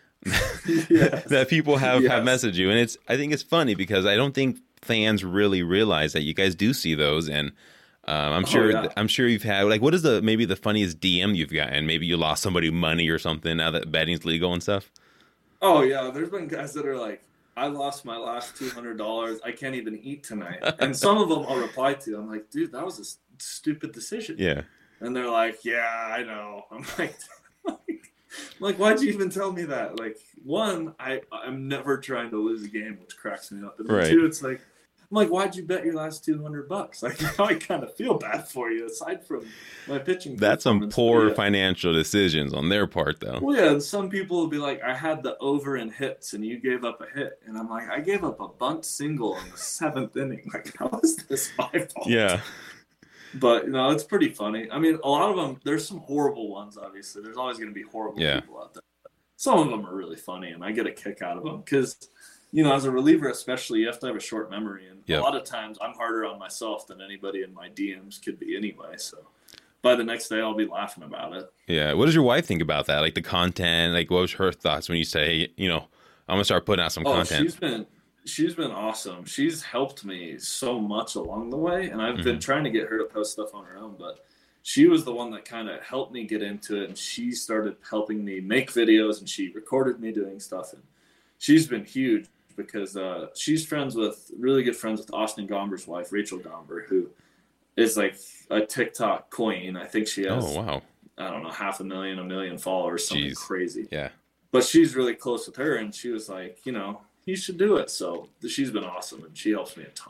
Yes. that people have, have Yes. messaged you, and it's. I think it's funny because I don't think fans really realize that you guys do see those, and um, I'm Oh, sure yeah. I'm sure you've had like what is the maybe the funniest D M you've gotten? Maybe you lost somebody money or something now that betting's legal and stuff. Oh yeah, there's been guys that are like, I lost my last two hundred dollars. I can't even eat tonight. And some of them I'll reply to. I'm like, dude, that was a s- stupid decision. Yeah, And they're like, yeah, I know. I'm like, like, like, why'd you even tell me that? Like, one, I, I'm never trying to lose a game, which cracks me up. And then Right. two, it's like, I'm like, why'd you bet your last two hundred bucks? Like, now I kind of feel bad for you, aside from my pitching. that's some performance. poor Yeah. financial decisions on their part, though. Well, yeah, and some people will be like, I had the over in hits and you gave up a hit. And I'm like, I gave up a bunt single in the seventh inning. Like, how is this my fault? Yeah, But, you know, it's pretty funny. I mean, a lot of them, there's some horrible ones, obviously. There's always going to be horrible Yeah. people out there. Some of them are really funny, and I get a kick out of them because, you know, as a reliever especially, you have to have a short memory. And Yep. a lot of times I'm harder on myself than anybody in my D Ms could be anyway. So by the next day, I'll be laughing about it. yeah. What does your wife think about that? Like the content. Like, what was her thoughts when you say, you know, I'm gonna start putting out some Oh, content? she's been she's been awesome. She's helped me so much along the way, and I've been Mhm. trying to get her to post stuff on her own, but she was the one that kind of helped me get into it, and she started helping me make videos, and she recorded me doing stuff, and she's been huge because uh, she's friends with really good friends with Austin Gomber's wife, Rachel Gomber, who is like a TikTok queen. I think she has, Oh wow, I don't know, half a million, a million followers, something Jeez. crazy. yeah. But she's really close with her, and she was like, you know, you should do it. So she's been awesome, and she helps me a ton.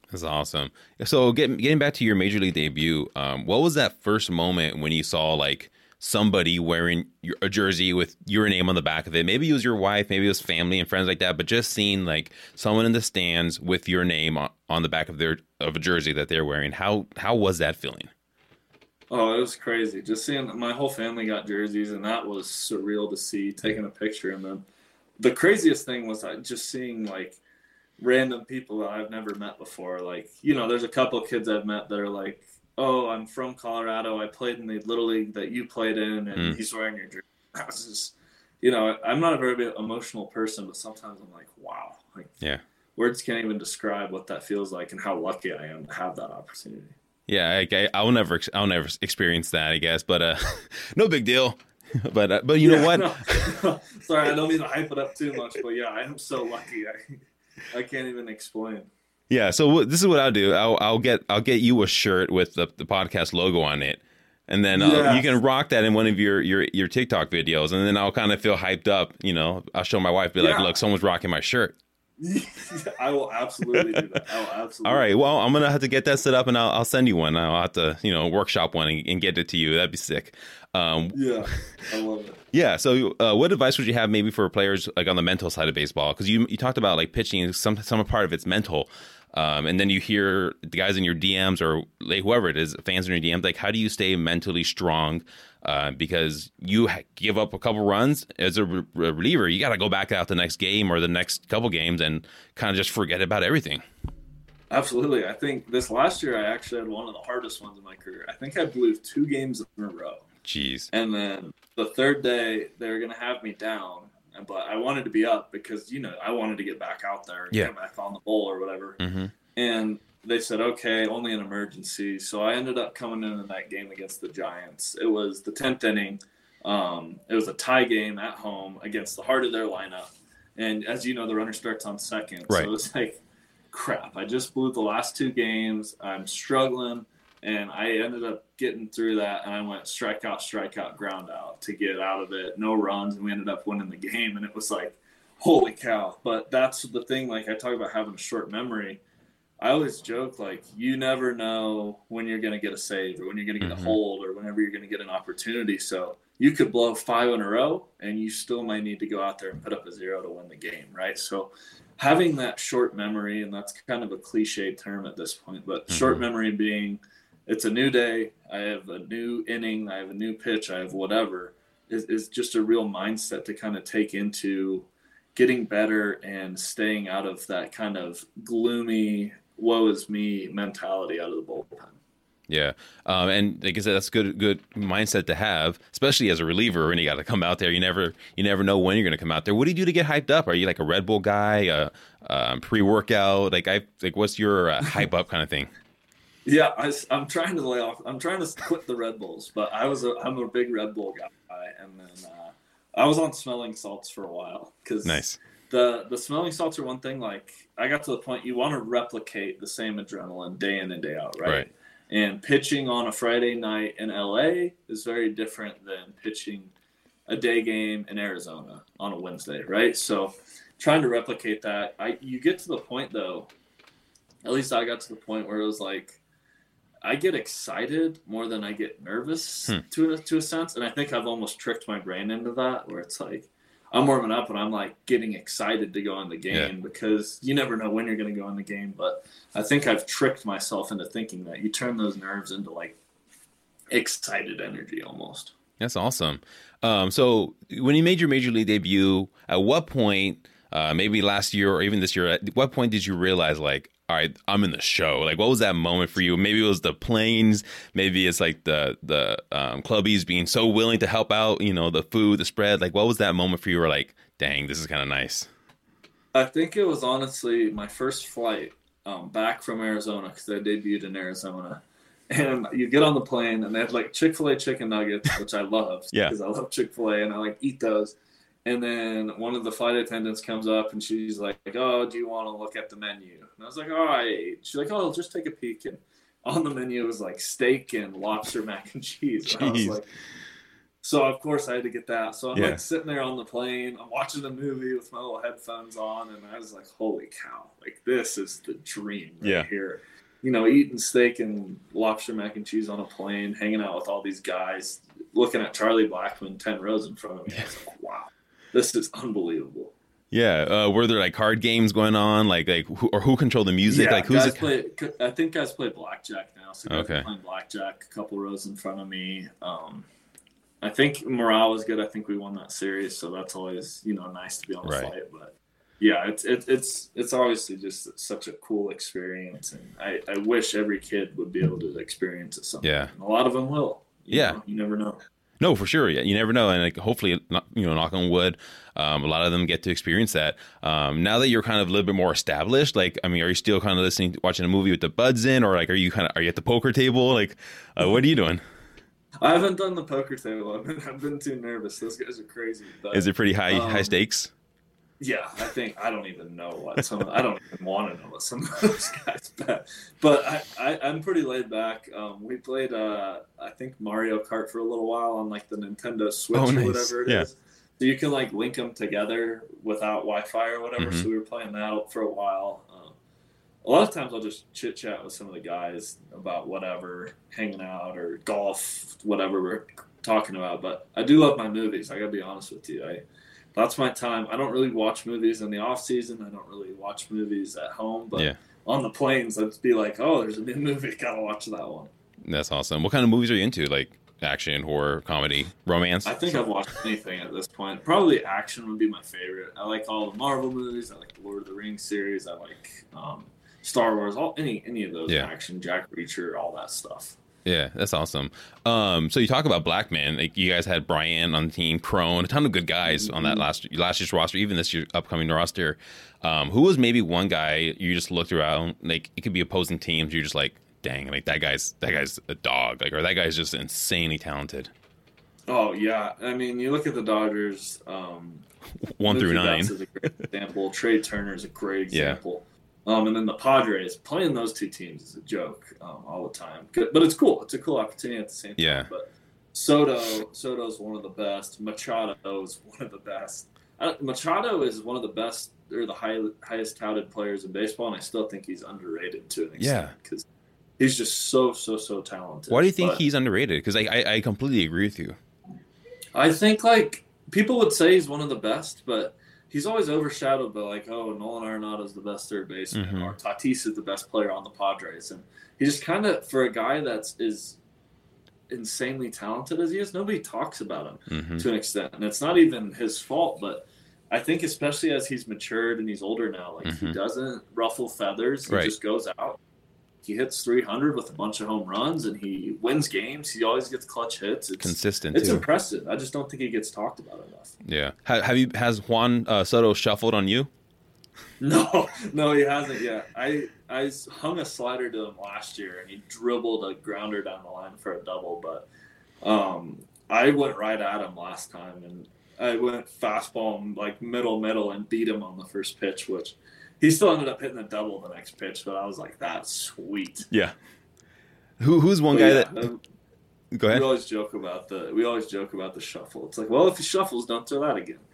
That's awesome. So getting getting back to your major league debut, um, what was that first moment when you saw like somebody wearing your, a jersey with your name on the back of it? Maybe it was your wife, maybe it was family and friends like that, but just seeing like someone in the stands with your name on, on the back of their of a jersey that they're wearing. How how was that feeling? Oh, it was crazy. Just seeing my whole family got jerseys, and that was surreal to see. Taking a picture, and then the craziest thing was just seeing like random people that I've never met before. Like, you know, there's a couple of kids I've met that are like, oh, I'm from Colorado. I played in the Little League that you played in, and mm. he's wearing your jersey. I was just, you know, I'm not a very emotional person, but sometimes I'm like, wow. Like, yeah. Words can't even describe what that feels like and how lucky I am to have that opportunity. Yeah, I, I'll never, I'll never experience that, I guess, but uh, no big deal. But uh, but you yeah, know what? No. Sorry, I don't mean to hype it up too much, but yeah, I am so lucky. I I can't even explain. Yeah, so this is what I'll do. I'll I'll get I'll get you a shirt with the, the podcast logo on it, and then uh, yes. you can rock that in one of your, your, your TikTok videos, and then I'll kind of feel hyped up. You know, I'll show my wife, be yeah. like, "Look, someone's rocking my shirt." I will absolutely do that. I will absolutely. All right. Well, I'm gonna have to get that set up, and I'll I'll send you one. I'll have to you know workshop one and, and get it to you. That'd be sick. Um, yeah, I love it. Yeah. So, uh, what advice would you have maybe for players like on the mental side of baseball? Because you you talked about like pitching, some some part of it's mental, um, and then you hear the guys in your D Ms or like, whoever it is, fans in your D Ms. Like, how do you stay mentally strong? Uh, because you ha- give up a couple runs as a re- reliever, you got to go back out the next game or the next couple games and kind of just forget about everything. Absolutely. I think this last year I actually had one of the hardest ones in my career. I think I blew two games in a row. Jeez. And then the third day they were going to have me down, but I wanted to be up because, you know, I wanted to get back out there and yeah. get back on the bowl or whatever. Mm-hmm. And they said, okay, only an emergency. So I ended up coming in in that game against the Giants. It was the tenth inning. Um, it was a tie game at home against the heart of their lineup. And as you know, the runner starts on second. Right. So it was like, crap, I just blew the last two games. I'm struggling. And I ended up getting through that, and I went strikeout, strikeout, ground out to get out of it. No runs, and we ended up winning the game. And it was like, holy cow. But that's the thing, like I talk about having a short memory. I always joke, like, you never know when you're going to get a save or when you're going to get mm-hmm. a hold or whenever you're going to get an opportunity. So you could blow five in a row, and you still might need to go out there and put up a zero to win the game, right? So having that short memory, and that's kind of a cliche term at this point, but mm-hmm. short memory being it's a new day, I have a new inning, I have a new pitch, I have whatever, is, is just a real mindset to kind of take into getting better and staying out of that kind of gloomy, woe is me mentality out of the bullpen. Yeah. Um, and like I said, that's a good, good mindset to have, especially as a reliever when you got to come out there. You never, you never know when you're going to come out there. What do you do to get hyped up? Are you like a Red Bull guy, uh, um, pre-workout? Like I, like what's your uh, hype up kind of thing? Yeah, I, I'm trying to lay off. I'm trying to quit the Red Bulls, but I was a, I'm a big Red Bull guy. And then uh, I was on smelling salts for a while because nice. The the smelling salts are one thing. Like I got to the point you want to replicate the same adrenaline day in and day out, right? Right. And pitching on a Friday night in L A is very different than pitching a day game in Arizona on a Wednesday, right? So trying to replicate that, I you get to the point though. At least I got to the point where it was like I get excited more than I get nervous hmm. to a, to a sense, and I think I've almost tricked my brain into that, where it's like I'm warming up and I'm like getting excited to go in the game yeah. because you never know when you're going to go in the game. But I think I've tricked myself into thinking that you turn those nerves into like excited energy almost. That's awesome. Um, so when you made your major league debut, at what point, uh, maybe last year or even this year, at what point did you realize like, all right, I'm in the show? Like, what was that moment for you? Maybe it was the planes. Maybe it's like the the um, clubbies being so willing to help out, you know, the food, the spread. Like, what was that moment for you where like, dang, this is kind of nice? I think it was honestly my first flight um, back from Arizona because I debuted in Arizona. And you get on the plane and they had like Chick-fil-A chicken nuggets, which I love yeah. because I love Chick-fil-A and I like eat those. And then one of the flight attendants comes up and she's like, oh, do you want to look at the menu? And I was like, all right. She's like, oh, just take a peek. And on the menu was like steak and lobster mac and cheese. And I was like, So of course I had to get that. So I'm Yeah. like sitting there on the plane. I'm watching a movie with my little headphones on, and I was like, "Holy cow! Like this is the dream right Yeah. here." You know, eating steak and lobster mac and cheese on a plane, hanging out with all these guys, looking at Charlie Blackmon ten rows in front of me. I was like, "Wow, this is unbelievable." Yeah. Uh, were there like card games going on? Like, like, who, or who controlled the music? Yeah, like, who's guys it? play? I think guys play blackjack now. So guys Okay. are playing blackjack a couple rows in front of me. Um, I think morale was good. I think we won that series, so that's always, you know, nice to be on the Right. flight. But yeah, it's it, it's it's obviously just such a cool experience, and I, I wish every kid would be able to experience it someday. Yeah. And a lot of them will. You Yeah. know, you never know. No, for sure. Yeah, you never know, and like hopefully, not, you know, knock on wood, um, a lot of them get to experience that. Um, now that you're kind of a little bit more established, like, I mean, are you still kind of listening, watching a movie with the buds in, or like, are you kind of, are you at the poker table? Like, uh, what are you doing? I haven't done the poker table. I've been, I've been too nervous. Those guys are crazy. But, Is it pretty high, um, high stakes? Yeah, I think I don't even know what some. Of, I don't even want to know what some of those guys bet. But I, I I'm pretty laid back. Um, we played uh I think Mario Kart for a little while on like the Nintendo Switch Oh, or nice. whatever it is. Yeah. So you can like link them together without Wi-Fi or whatever. Mhm. So we were playing that for a while. Um, a lot of times I'll just chit chat with some of the guys about whatever, hanging out or golf, whatever we're talking about. But I do love my movies. I gotta be honest with you. I That's my time. I don't really watch movies in the off season. I don't really watch movies at home, but Yeah. on the planes, I'd be like, "Oh, there's a new movie. Gotta watch that one." That's awesome. What kind of movies are you into? Like action, horror, comedy, romance? I think I've watched anything at this point. Probably action would be my favorite. I like all the Marvel movies. I like the Lord of the Rings series. I like um, Star Wars. All any any of those Yeah. action, Jack Reacher, all that stuff. Yeah, that's awesome. Um, so you talk about Blackman. Like you guys had Brian on the team, Crone, a ton of good guys on that last last year's roster, even this year's upcoming roster. Um, who was maybe one guy you just looked around, like it could be opposing teams, you're just like, dang, like that guy's that guy's a dog, like or that guy's just insanely talented. Oh yeah, I mean, you look at the Dodgers. Um, One through Mookie nine. Betts is a great example. Trey Turner is a great Yeah. example. Um, and then the Padres, playing those two teams is a joke um, all the time. Good, but it's cool. It's a cool opportunity at the same time. Yeah. But Soto, Soto's one of the best. Machado is one of the best. I, Machado is one of the best or the high, highest touted players in baseball, and I still think he's underrated to an extent Yeah. because he's just so, so, so talented. Why do you think But he's underrated? Because I, I I completely agree with you. I think like people would say he's one of the best, but he's always overshadowed by like, oh, Nolan Arenado's the best third baseman, Mhm. or Tatis is the best player on the Padres, and he just kind of, for a guy that's is insanely talented as he is, nobody talks about him hmm to an extent, and it's not even his fault. But I think especially as he's matured and he's older now, like he Mhm. doesn't ruffle feathers. He Right. just goes out. He hits three hundred with a bunch of home runs, and he wins games. He always gets clutch hits. It's Consistent It's too. impressive. I just don't think he gets talked about enough. Yeah. Have, have you has Juan uh, Soto shuffled on you? No, no, he hasn't yet. I I hung a slider to him last year, and he dribbled a grounder down the line for a double. But um, I went right at him last time, and I went fastball like middle middle and beat him on the first pitch, which he still ended up hitting a double the next pitch. But I was like, that's sweet. Yeah. Who who's one But guy yeah, that? uh, Go we ahead. always joke about the we always joke about the shuffle. It's like, well, if he shuffles, don't throw that again.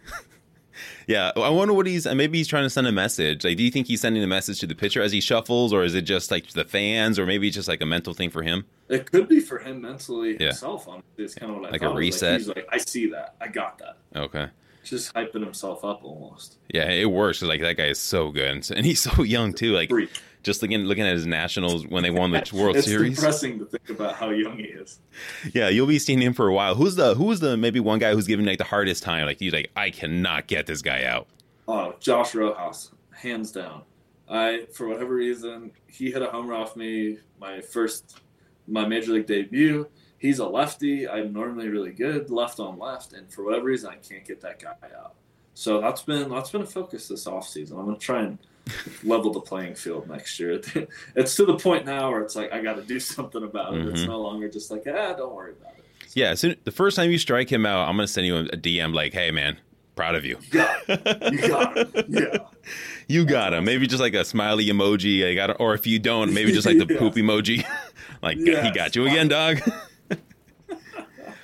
Yeah, I wonder what he's. Maybe he's trying to send a message. Like, do you think he's sending a message to the pitcher as he shuffles, or is it just like the fans, or maybe it's just like a mental thing for him? It could be for him mentally Yeah. himself. Honestly, it's kind of what I Like a thought. It was reset? he's like, I see that. I got that. Okay. Just hyping himself up almost. Yeah, it works. 'Cause, like that guy is so good, and, so, and he's so young too. Like Freak. just looking looking at his Nationals when they won the World It's Series. depressing to think about how young he is. Yeah, you'll be seeing him for a while. Who's the who's the maybe one guy who's giving like the hardest time? Like he's like, I cannot get this guy out. Oh, Josh Rojas, hands down. I, for whatever reason, he hit a home run off me my first, my major league debut. He's a lefty. I'm normally really good left on left, and for whatever reason, I can't get that guy out. So that's been that's been a focus this offseason. I'm gonna try and level the playing field next year. It's to the point now where it's like I got to do something about it. It's Mhm. no longer just like, ah, don't worry about it. Yeah, so the first time you strike him out, I'm gonna send you a D M like, hey man, proud of you. You got it. You got it. Yeah. You got him. Maybe just like a smiley emoji. I got it. Or if you don't, maybe just like the Yeah. poop emoji. Like he Yes. got you again, dog.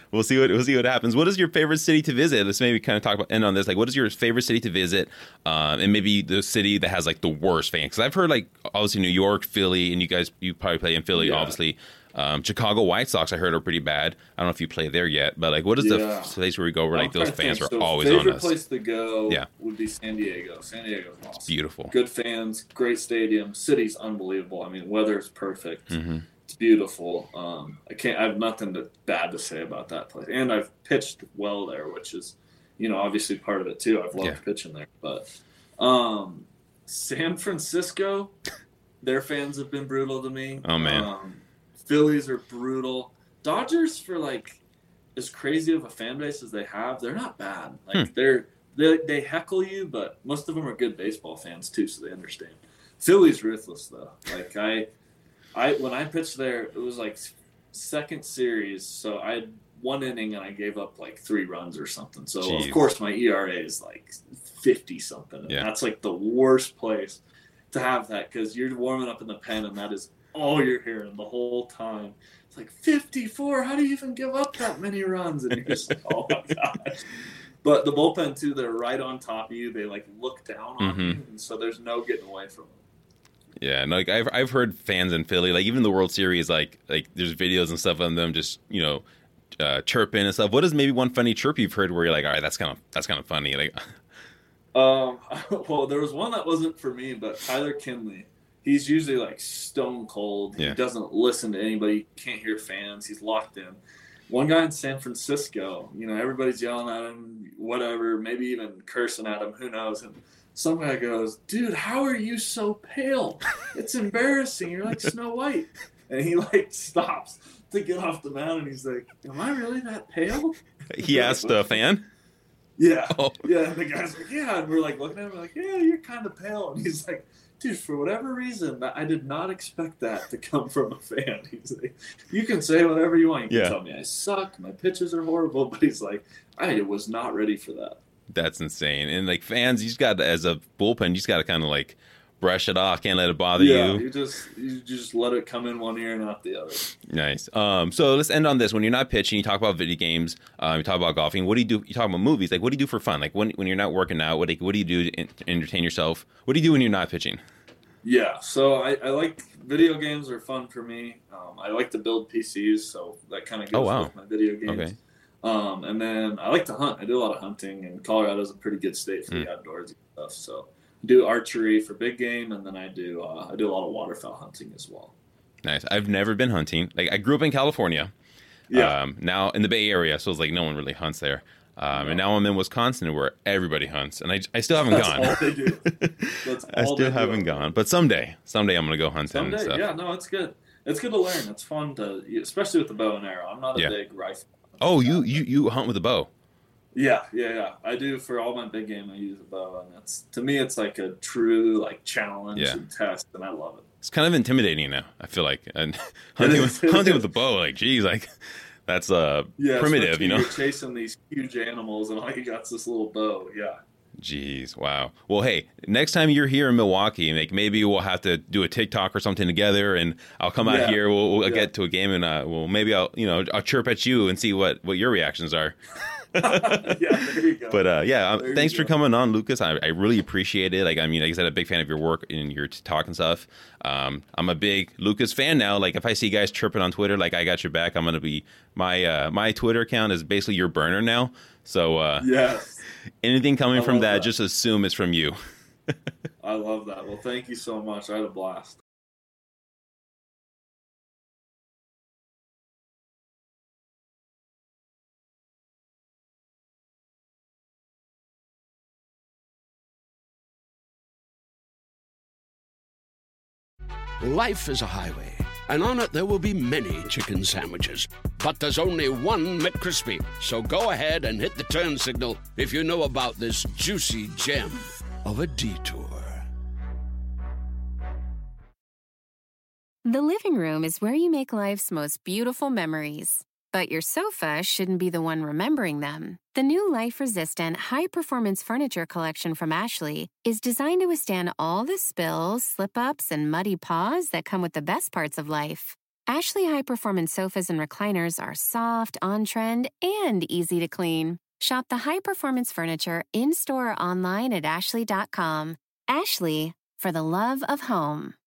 we'll see what we'll see what happens. What is your favorite city to visit? Let's maybe kind of talk about end on this. Like, what is your favorite city to visit, um, and maybe the city that has like the worst fans? Because I've heard like obviously New York, Philly, and you guys you probably play in Philly, Yeah. obviously. Um, Chicago White Sox, I heard, are pretty bad. I don't know if you play there yet, but like, what is Yeah. the f- place where we go where like I'm those trying to fans think. are So always on favorite us? place to go Yeah. would be San Diego. San Diego's awesome. Beautiful. Good fans, great stadium, city's unbelievable. I mean, weather's perfect. Mm-hmm. It's beautiful. Um, I can't. I have nothing to, bad to say about that place. And I've pitched well there, which is, you know, obviously part of it too. I've loved Yeah. pitching there. But um, San Francisco, their fans have been brutal to me. Oh, man. Um, Phillies are brutal. Dodgers, for like as crazy of a fan base as they have, they're not bad. Like Hmm. they're they they heckle you, but most of them are good baseball fans too, so they understand. Philly's ruthless though. Like I, I when I pitched there, it was like second series, so I had one inning and I gave up like three runs or something. So Jeez. of course my E R A is like fifty something. And Yeah. that's like the worst place to have that because you're warming up in the pen and that is all you're hearing the whole time. It's like fifty-four. How do you even give up that many runs? And you're just like, oh my gosh. But the bullpen too, they're right on top of you. They like look down on Mhm. you, and so there's no getting away from them. Yeah, and like I've I've heard fans in Philly, like even the World Series, like like there's videos and stuff of them just you know uh, chirping and stuff. What is maybe one funny chirp you've heard where you're like, all right, that's kind of that's kind of funny. Like, Um, well, there was one that wasn't for me, but Tyler Kinley. He's usually like stone cold. Yeah. He doesn't listen to anybody. Can't hear fans. He's locked in. One guy in San Francisco, you know, everybody's yelling at him, whatever, maybe even cursing at him. Who knows? And some guy goes, "Dude, how are you so pale? It's embarrassing. You're like Snow White." And he like stops to get off the mound, and he's like, "Am I really that pale?" he asked a fan. Yeah. Oh. Yeah. And the guy's like, "Yeah." And we're like looking at him, we're like, "Yeah, you're kind of pale." And he's like, "Dude, for whatever reason, I did not expect that to come from a fan." He's like, "You can say whatever you want. You can Yeah. tell me I suck. My pitches are horrible." But he's like, "I was not ready for that." That's insane. And like fans, you just got to, as a bullpen, you just got to kind of like brush it off. Can't let it bother Yeah. you. You just you just let it come in one ear and out the other. Nice. Um, so let's end on this. When you're not pitching, you talk about video games. Um, you talk about golfing. What do you do? You talk about movies. Like, what do you do for fun? Like when when you're not working out, what do you, what do you do to en- entertain yourself? What do you do when you're not pitching? Yeah, so I, I like video games are fun for me. Um, I like to build P Cs, so that kind of goes Oh, wow. with my video games. Okay. Um, and then I like to hunt. I do a lot of hunting, and Colorado's a pretty good state for Mm. the outdoors stuff. So I do archery for big game, and then I do uh, I do a lot of waterfowl hunting as well. Nice. I've never been hunting. Like I grew up in California. Yeah, Um, now in the Bay Area, so it's like no one really hunts there. Um, No. And now I'm in Wisconsin where everybody hunts, and I, I still haven't that's gone. all they do. That's I all still they do. haven't gone, but someday, someday I'm gonna go hunting and Someday, stuff. yeah, no, it's good. It's good to learn. It's fun to, especially with the bow and arrow. I'm not a Yeah. big rifle. Oh, you, you you hunt with a bow? Yeah, yeah, yeah. I do for all my big game. I use a bow, and that's to me, it's like a true like challenge Yeah. and test, and I love it. It's kind of intimidating now. I feel like and hunting, is, with, it hunting is. with a bow, like geez, like that's uh Yeah, primitive, especially you know. You're chasing these huge animals, and all you got's this little bow. Yeah. Jeez, wow. Well, hey, next time you're here in Milwaukee, like maybe we'll have to do a TikTok or something together, and I'll come out Yeah. here. We'll, we'll Yeah. get to a game, and uh, well, maybe I'll you know I'll chirp at you and see what what your reactions are. Yeah, there you go. But uh, yeah, um, There you thanks for go. coming on, Lucas. I, I really appreciate it. Like, I mean, like I said, I'm a big fan of your work and your t- talk and stuff. Um, I'm a big Lucas fan now. Like, if I see guys chirping on Twitter, like I got your back, I'm gonna be my uh, my Twitter account is basically your burner now. So uh, Yes, anything coming I from love that, that. just assume it's from you. I love that. Well, thank you so much. I had a blast. Life is a highway, and on it there will be many chicken sandwiches. But there's only one McCrispy. So go ahead and hit the turn signal if you know about this juicy gem of a detour. The living room is where you make life's most beautiful memories. But your sofa shouldn't be the one remembering them. The new life-resistant, high-performance furniture collection from Ashley is designed to withstand all the spills, slip-ups, and muddy paws that come with the best parts of life. Ashley High Performance sofas and recliners are soft, on-trend, and easy to clean. Shop the high-performance furniture in-store or online at ashley dot com. Ashley, for the love of home.